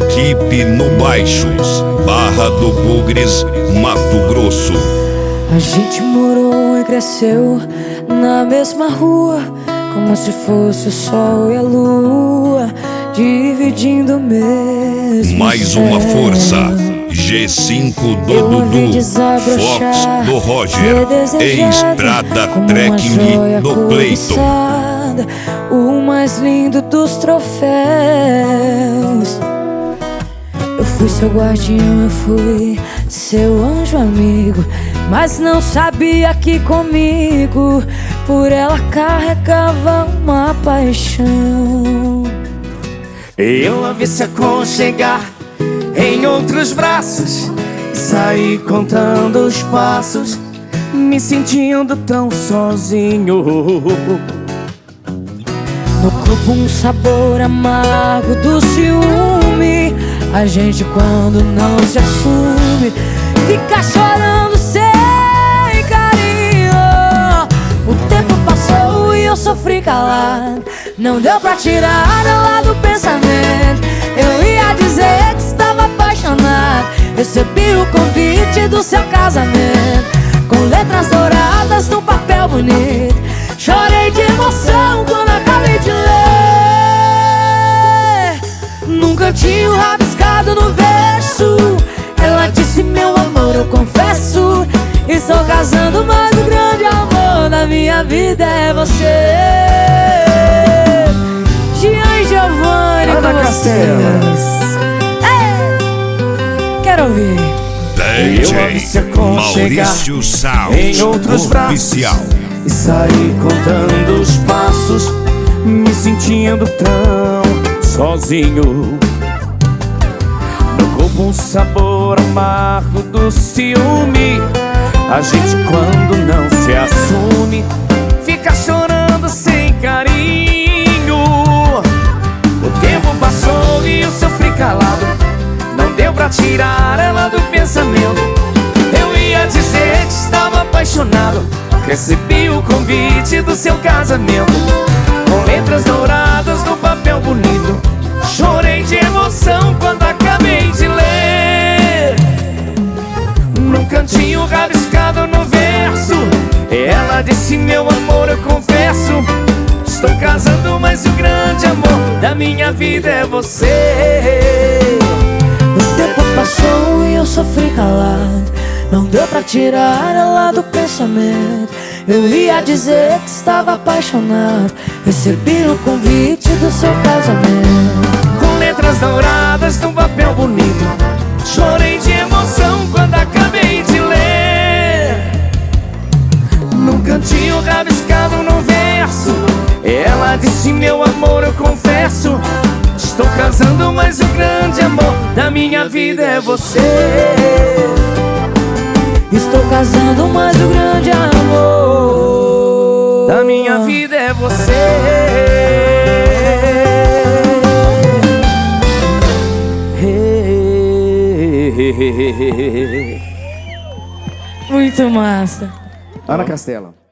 Equipe no Baixos, Barra do Bugres, Mato Grosso. A gente morou e cresceu na mesma rua, como se fosse o sol e a lua, dividindo o mesmo Mais céu. uma força, G5 do Eu a vi Dudu, desabrochar, Fox do Roger, ser desejada, Estrada como uma Trekking joia do Cleiton. cobiçada, o mais lindo dos troféus. Eu fui seu guardião, eu fui seu anjo amigo, mas não sabia que comigo por ela carregava uma paixão. Eu a vi se aconchegar em outros braços e saí contando os passos, me sentindo tão sozinho. No corpo um sabor amargo do ciúme. A gente quando não se assume fica chorando sem carinho. O tempo passou e eu sofri calado, não deu pra tirar ela do pensamento. Eu ia dizer que estava apaixonado, recebi o convite do seu casamento, com letras douradas num papel bonito. Chorei de emoção quando acabei de ler. Num cantinho rabiscado no verso, ela disse: meu amor, eu confesso, estou casando, mas o grande amor da minha vida é você. Gian e Giovanni Ana com Castela. vocês. Quero ouvir. Eu a vi se DJ aconchegar Maurício Sound em outros braços Oficial. e saí contando os passos, me sentindo tão sozinho. No corpo um sabor amargo do ciúme. A gente quando não se assume fica chorando sem carinho. O tempo passou e eu sofri calado, não deu pra tirar ela do pensamento. Eu ia dizer que estava apaixonado, recebi o convite do seu casamento, com letras douradas no papel bonito. Chorei de emoção quando acabei de ler. Num cantinho rabiscado no verso, ela disse: meu amor, eu confesso, estou casando, mas o grande amor da minha vida é você. O tempo passou e eu sofri calado, não deu pra tirar ela do pensamento. Eu ia dizer que estava apaixonado, recebi o convite do seu casamento, com letras douradas num papel bonito. Chorei de emoção quando acabei de ler. Num cantinho rabiscado no verso, ela disse: meu amor, eu confesso, estou casando, mas o grande amor da minha vida é você. estou casando, mas o grande amor Da minha vida é você. Muito massa. Ana Castela.